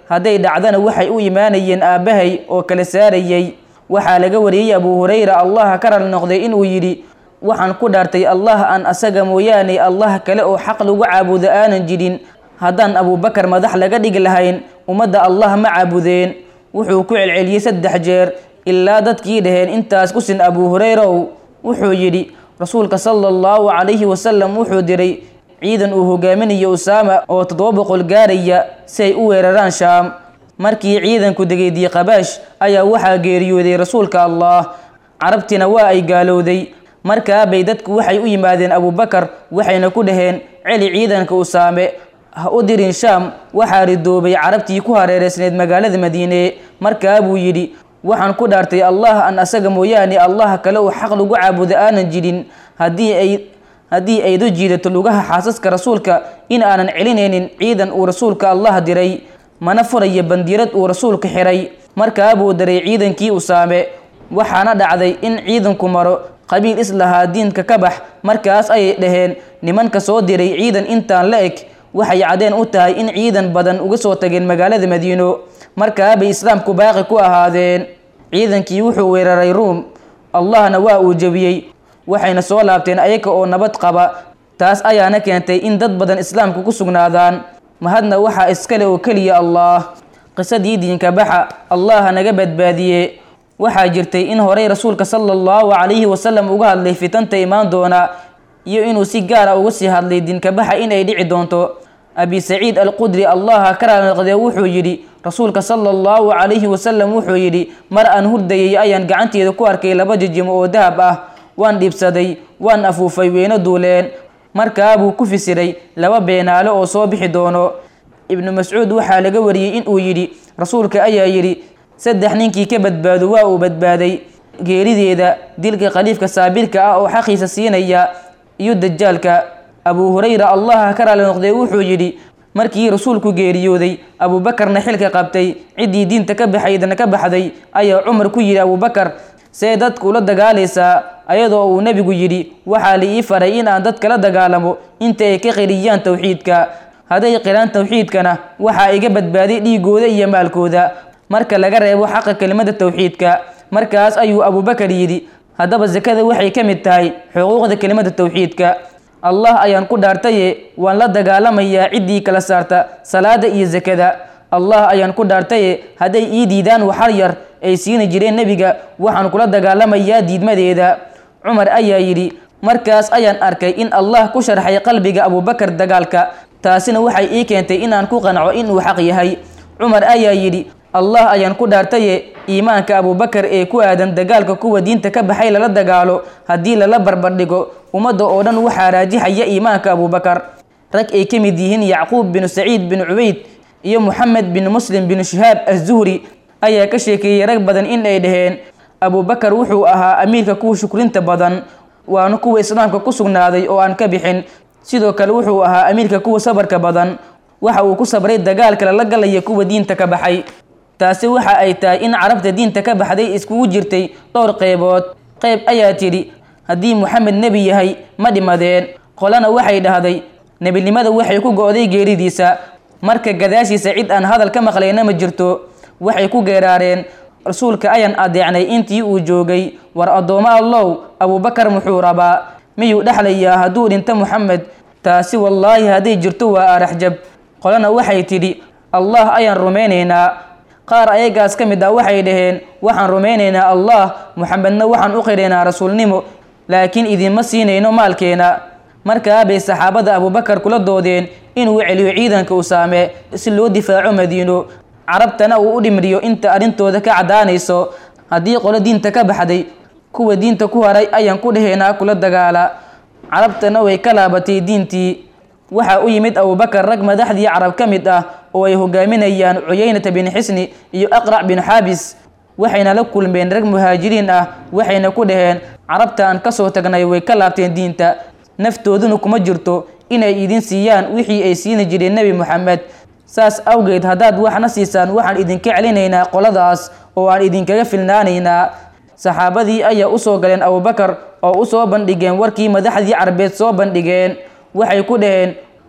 I: hadday dhacdana waxay u imaanayeen aabbahay oo kala saarayey. waxaa laga wariyey abuu hurayra allah ka rali noqday inuu yidhi waxaan ku dhaartay allah aan asaga mooyaane allah kale oo xaq lagu caabudo aanan jirin. haddaan abuubakar madax laga dhigi lahayn ummadda allah ma caabudeen. wuxuu ku celceliyey saddex jeer ilaa dadkii dhaheen intaas ku sin abuu hurayrow. wuxuu yidhi rasuulka sala allahu calayhi wasalam wuxuu diray ciidan uu hogaaminayo usaama oo toddoba boqol gaaraya si ay u weeraraan shaam. markii ciidanku degay diiqabaash ayaa waxaa geeriyooday rasuulka allah. carabtina waa ay gaalowday. markaa bay dadku waxay u yimaadeen abuubakar waxayna ku dhaheen celi ciidanka usaame, ha u dirin shaam. waxaa ridoobay carabtii ku hareereysneed magaalada madiine. markaa buu yidhi waxaan ku dhaartay allah an asaga mooyaane allah kale oo xaq lagu caabudo aanan jirin. haddii ay haddii aydu jiidato lugaha xaasaska rasuulka in aanan celinaynin ciidan uu rasuulka allah diray, mana furaya bandiirad uu rasuulka xiray. markaa buu daray ciidankii usaame. waxaana dhacday in ciidanku maro qabiil islahaa diinka ka bax. markaas ayay dhaheen nimanka soo diray ciidan intaan la eg waxay cadeen u tahay in ciidan badan uga soo tageen magaalada madiino. markaa bay islaamku baaqi ku ahaadeen. ciidankii wuxuu weeraray ruum, allahna waa uu jebiyey. waxayna soo laabteen ayaga oo nabad qaba. taas ayaana keentay in dad badan islaamku ku sugnaadaan. mahadna waxaa iskale oo keliya allah. qisadii diinka baxa allah naga badbaadiye. waxaa jirtay in horey rasuulka sala allahu calayhi wasalam uga hadlay fitanta imaan doona iyo inuu si gaara uga sii hadlay diinka baxa in ay dhici doonto. abi saciid alqudri allaha ka raali noqdee wuxuu yidhi rasuulka sala allahu calayhi wasalam wuxuu yidhi mar aan hurdayay ayaan gacanteeda ku arkay laba jijimo oo dahab ah. waan dhiibsaday, waan afuufay, weyno duuleen. markaa buu ku fisiray laba beenaale oo soo bixi doono. ibnu mascuud waxaa laga wariyey inuu yidhi rasuulka ayaa yidhi saddex ninkii ka badbaado waa uu badbaaday geerideeda, dilka khaliifka saabirka ah oo xaqiisa siinaya, iyo dajaalka. abuu hurayra allaha ka raali noqdee wuxuu yidhi markii rasuulku geeriyooday abuubakarna xilka qabtay ciddii diinta ka baxaydana ka baxday ayaa cumar ku yidhi abuubakar see dadku ula dagaalaysaa ayadoo uu nebigu yidhi waxaa la ii faray in aan dadka la dagaalamo inta ay ka qiriyaan towxiidka. hadday qiraan towxiidkana waxaa iga badbaaday dhiigooda iyo maalkooda marka laga reebo xaqa kelimada towxiidka. markaas ayuu abuubakar yidhi haddaba sakada waxay ka mid tahay xuquuqda kelimada towxiidka. allah ayaan ku dhaartaye waan la dagaalamayaa ciddii kala saarta salaada iyo sakada. allah ayaan ku dhaartaye hadday ii diidaan waxar yar ay siini jireen nebiga waxaan kula dagaalamayaa diidmadeeda. cumar ayaa yidhi markaas ayaan arkay in allah ku sharxay qalbiga abuubakar dagaalka. taasina waxay ii keentay inaan ku qanco inuu xaq yahay. cumar ayaa yidhi allah ayaan ku dhaartaye iimaanka abuubakar ee ku aadan dagaalka kuwa diinta ka baxay lala dagaalo haddii lala barbardhigo ummadda oo dhan waxaa raajixaya iimaanka abuubakar. rag ay ka mid yihiin yacquub binu saciid bin cubayd iyo moxamed bin muslim bin shihaab azuhri ayaa ka sheekeeyey rag badan in ay dhaheen abuubakar wuxuu ahaa amiirka kuwa shukrinta badan, waana kuwa islaamka ku sugnaaday oo aan ka bixin. sidoo kale wuxuu ahaa amiirka kuwa sabarka badan, waxa uu ku sabray dagaalka lala galaya kuwa diinta ka baxay. taasi waxa ay tahay in carabta diinta ka baxday iskugu jirtay dhowr qeybood. qeyb ayaa tidhi haddii moxamed nebi yahay ma dhimadeen. qolana waxay dhahday nebinimada waxay ku go-day geeridiisa, marka gadaashiisa cid aan hadal ka maqlayna ma jirto. waxay ku geeraareen rasuulka ayaan adeecnay intii uu joogay. war addoommo allow abuubakar muxuu rabaa? miyuu dhexlayaa hadduu dhinto moxamed? taasi wallaahi hadday jirto waa araxjab. qolana waxay tidhi allah ayaan rumaynaynaa. qaar ayagaas ka mid ah waxay dhaheen waxaan rumaynaynaa allah, moxamedna waxaan u qiraynaa rasuulnimo, laakiin idinma siinayno maalkeena. markaa bay saxaabada abuubakar kula doodeen inuu celiyo ciidanka usaame si loo difaaco madiino, carabtana uu u dhimriyo inta arrintooda ka caddaanayso. haddii qolo diinta ka baxday kuwa diinta ku haray ayaan ku dhahaynaa kula dagaala. carabtana way ka laabatay diintii. waxaa u yimid abuubakar rag madaxdii carab ka mid ah oo ay hogaaminayaan cuyaynata bin xisni iyo aqrac bin xaabis. waxayna la kulmeen rag muhaajiriin ah, waxayna ku dhaheen carabta aan ka soo tagnay way ka laabteen diinta, naftooduna kuma jirto inay idin siiyaan wixii ay siini jireen nebi moxamed. saas awgeed haddaad waxna siisaan waxaan idinka celinaynaa qoladaas oo aan idinkaga filnaanaynaa. saxaabadii ayaa u soo galeen abuubakar oo u soo bandhigeen warkii madaxdii carbeed soo bandhigeen. waxay ku dhaheen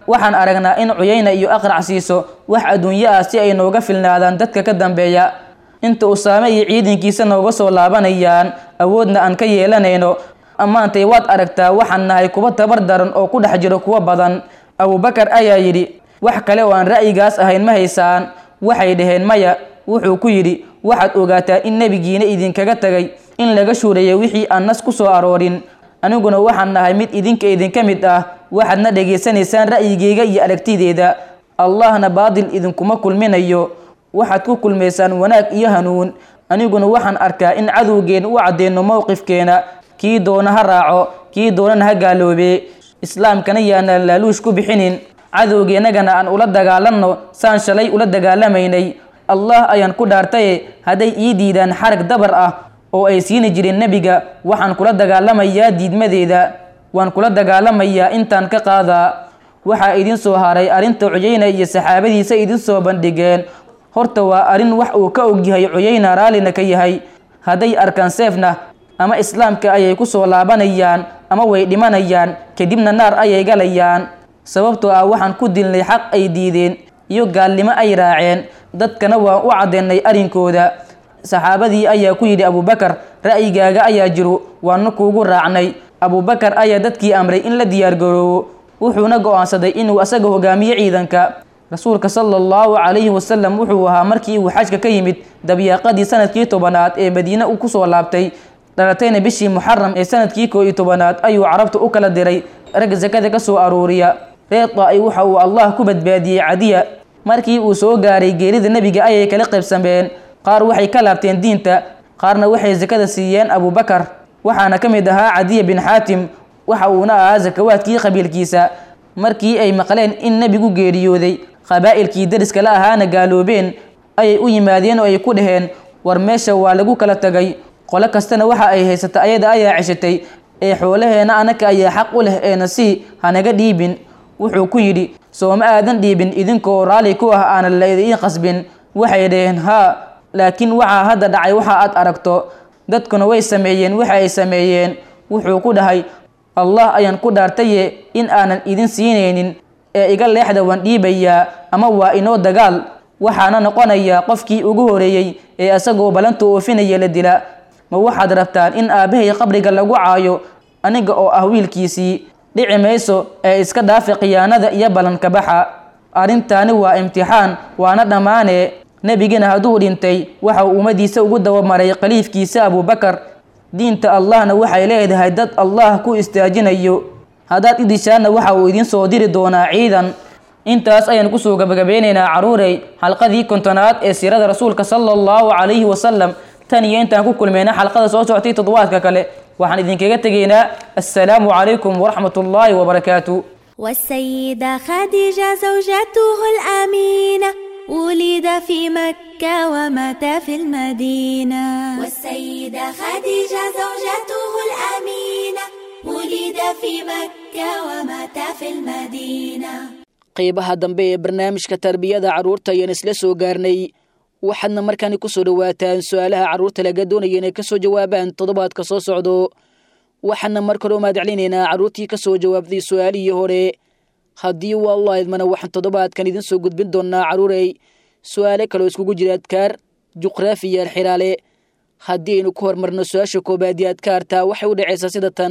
I: waxaan aragnaa in Cuyayna iyo Aqrac siiso wax adduunyo ah si ay nooga filnaadaan dadka ka dambeeya inta Usaame iyo ciidankiisa nooga soo laabanayaan awoodna aan ka yeelanayno amaantay waad aragtaa waxaan nahay kuwa tabar daran oo ku dhex jiro kuwa badan. Abubakar ayaa yidhi wax kale oo aan ra'yigaas ahayn ma haysaan. Waxay dhaheen maya. Wuxuu ku yidhi waxaad ogaataa in nabigiina idinkaga tagay in laga shuurayo wixii aan nas ku soo aroorin. Aniguna waxaan nahay mid idinka idinka mid ah waxaadna dhageysanaysaan ra'yigeyga iyo aragtideeda. Allahna baadil idinkuma kulminayo. waxaad ku kulmaysaan wanaag iyo hanuun. Aniguna waxaan arkaa in cadowgeen u cadeeno mowqifkeena kii doona ha raaco kii doonana ha gaaloobe. Islaamkana yaana laaluush ku bixinin cadowgeenagana aan ula dagaalanno saan shalay ula dagaalamaynay. Allah ayaan ku dhaartay haday ii diidaan xarag dabar ah oo ay siin jireen nabiga waxaan kula dagaalamayaa diidmadeeda waan kula dagaalamayaa intaan ka qaadaa. waxa idin soo haray arinta Cuyayna iyo saxaabadiisa idin soo bandhigeen. horta waa arin wax uu ka og yahay Cuyayna raalina ka yahay. haday arkaan seefna ama islaamka ayay ku soo laabanayaan ama way dhimanayaan kadibna naar ayay galayaan. sababtoo ah waxaan ku dilnay xaq ay diideen iyo gaalnimo ay raaceen dadkana waa u cadeynay arinkooda. saxaabadii ayaa ku yidhi Abubakar ra'yigaaga ayaa jiro waanu kuugu raacnay. Abubakar ayaa dadkii amray in la diyaar garoobo wuxuuna go'aansaday inuu asaga hogaamiyo ciidanka. rasuulka sallallahu alayhi wasallam wuxuu ahaa markii uu xajka ka yimid dabyaaqadii sanadkii tobanaad ee Madiina uu ku soo laabtay dhalatayna bishii Muharram ee sanadkii koob iyo tobanaad ayuu carabta u kala diray rag zakada ka soo aruuriya. reeqa ay waxa uu Allah ku badbaadiyay Cadiya markii uu soo gaaray geerida nabiga ayay kala qaybsameen. qaar waxay ka laabteen diinta qaarna waxay zakada siiyeen Abubakar waxaana kamid ahaa Cadiya bin Hatim waxa uuna ahaa zakawaadkii qabiilkiisa. markii ay maqleen in nabigu geeriyooday qabaa'ilkii dariska la ahaana gaaloobeen ayay u yimaadeen oo ay ku dhaheen war meesha waa lagu kala tagay qolo kastana waxa ay haysata ayada ayaa ceshatay ee xoolaheena anaka ayaa xaq u leh ee nasi hanaga dhiibin. wuxuu ku yidhi sooma aadan dhiibin idinkoo raali ku ah aan la idin qasbin. waxay dhaheen haa laakiin waxa hadda dhacay waxa aad aragto dadkuna way sameeyeen waxa ay sameeyeen. wuxuu ku dhahay Allah ayaan ku dhaartay in aanan idin siinaynin ee iga leexda waan dhiibayaa ama waa inoo dagaal waxaana noqonayaa qofkii ugu horeeyay ee asagoo balanta oofinaya la dila. ma waxaad rabtaan in aabahay qabriga lagu caayo aniga oo ah wiilkiisii dhici mayso ee iska dhaafi khiyaanada iyo balanka baxa. arrintaani waa imtixaan waana dhamaane. nabigana haduu dhintay waxa uu ummadiisa ugu dawamaray khaliifkiisa Abubakar. diinta Allahna waxay leedahay dad Allah ku istaajinayo. hadaad idishaana waxa uu idin soo diri doonaa ciidan. intaas ayaan ku soo gabagabeynaynaa caruuray xalqadii kontonaad ee siirada rasuulka sallallahu alayhi wasallam. tan iyo intaan ku kulmayna xalqada soo socotay toddobaadka kale waxaan idinkaga tegaynaa assalaamu calaykum waraxmatullaahi wabarakaatuh.
H: والسيدة خديجة زوجته الأمينة ولد في مكة ومات في المدينة. والسيدة خديجة زوجته الأمينة ولد في مكة ومات في المدينة.
B: qeybaha dambe ee barnaamijka tarbiyada caruurta ayaan isla soo gaarnay. waxaadna markaani ku soo dhawaataan su'aalaha caruurta laga doonaya inay ka soo jawaabaan toddobaadka soo socdo. waxaana markale u mahadcelinaynaa caruurtii ka soo jawaabtay su'aalihii hore. haddii wallahi idmana waxaan toddobaadkan idin soo gudbin doonaa caruuray su'aale kaloo iskugu jira adkaar juqraafiya xiraale. haddii aynu ku hormarno su-aasha koobaad ee adkaarta waxay u dhacaysaa sida tan: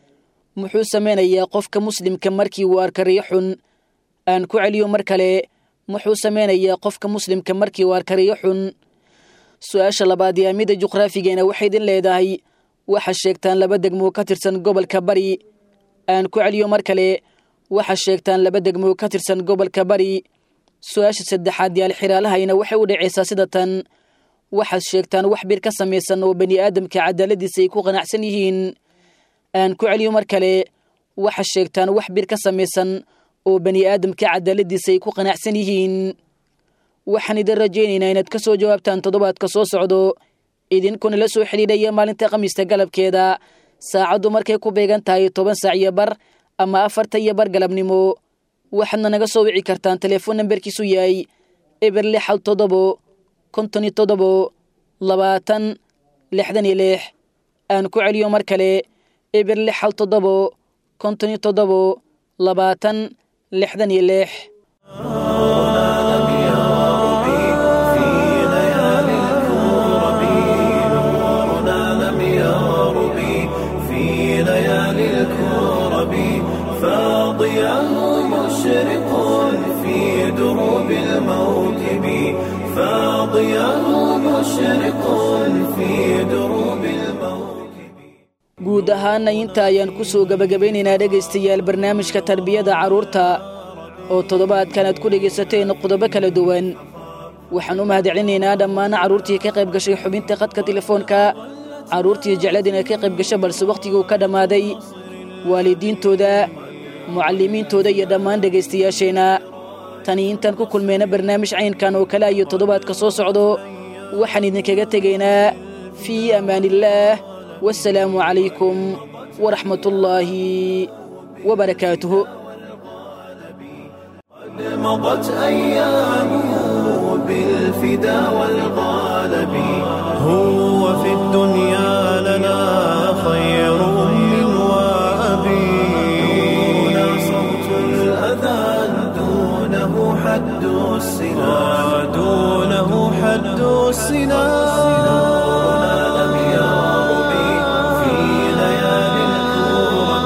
B: muxuu sameynayaa qofka muslimka markii uu arka riyo xun? aan ku celiyo mar kale, muxuu sameynayaa qofka muslimka markii uu arka riyo xun? su-aasha labaad ee amida juqraafigeena waxay idin leedahay waxa sheegtaan laba degmo ka tirsan gobolka bari. aan ku celiyo mar kale, waxa sheegtaan laba degmo ka tirsan gobolka bari. su-aasha saddexaad ee alxiraalahayna waxay u dhacaysaa sida tan: waxaad sheegtaan wax bir ka samaysan oo bani aadamka cadaaladiisa ay ku qanacsan yihiin. aan ku celiyo mar kale, waxa sheegtaan wax bir ka samaysan oo bani aadamka cadaaladiisa ay ku qanacsan yihiin. waxaan idin rajaynaynaa inaad ka soo jawaabtaan toddobaadka soo socdo idinkuna la soo xidhiidhaya maalinta khamiista galabkeeda saacaddu markay ku beegan tahay toban saac iyo bar ama afarta iyo bar galabnimo. waxaadna naga soo wici kartaan telefoon nambarkiisu yahay eber lix hal toddobo konton iyo toddobo labaatan lixdan iyo lix. aan ku celiyo mar kale, eber lix hal toddobo konton iyo toddobo labaatan lixdan iyo lix.
A: فاضياه مشرق في دروب الموكب فاضياه مشرق في دروب الموكب.
B: guud ahaana inta ayaan ku soo gabagabeynaynaa dhegaystayaal barnaamijka tarbiyada carruurta oo toddobaadkan aad ku dhegaysateen qodobo kala duwan. waxaan u mahadcelinaynaa dhammaan carruurtii ka qayb gashay xubinta khadka telefoonka, carruurtii jeclad inay ka qayb gasho balse wakhtiguu ka dhammaaday, waalidiintooda, mucallimiintooda iyo dhammaan dhegaystayaasheenna. tani intaan ku kulmayna barnaamij caynkan oo kale iyo toddobaadka soo socdo waxaan idinkaga tegaynaa fii amaanillaah wassalaamu calaykum waraxmatullaahi wabarakaatuhu.
A: قد مضت أيامه بالفدا والغالب هو في الدنيا لنا خير أم وأبي دون صوت الأذان دونه حد السنا دونه حد السنا لم يربي في ليالي الكرب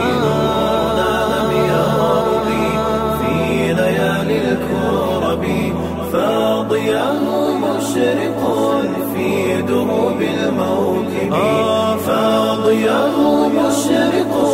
A: لم يربي في ليالي الكرب فاضياه مشرق في دروب الموكب فاضياه مشرق